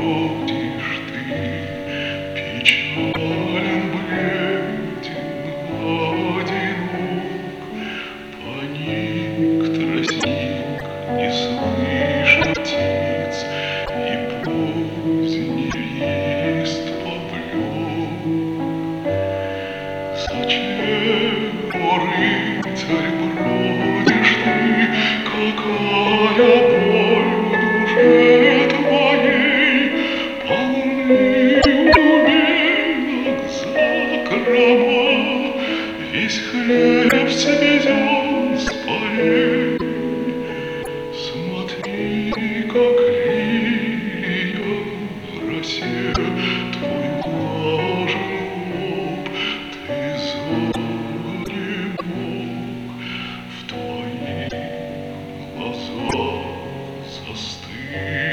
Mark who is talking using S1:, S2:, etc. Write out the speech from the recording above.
S1: бродишь ты, печален, бледен, одинок, паник, тростник, не слышно птиц, и поздний лист поблек. Зачем, о рыцарь, бродишь ты, какая боль в душе твоей, полны умелок закрома, весь хлеб свезен с полей. Смотри, как лилия в росе, твой влажен лоб, ты занемог, в твоих глазах застыл.